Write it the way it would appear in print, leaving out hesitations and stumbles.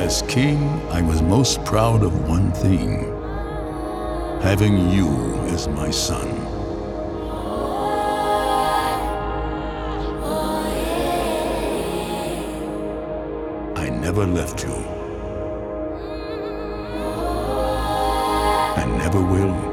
As king, I was most proud of one thing: having you as my son. I never left you. I never will.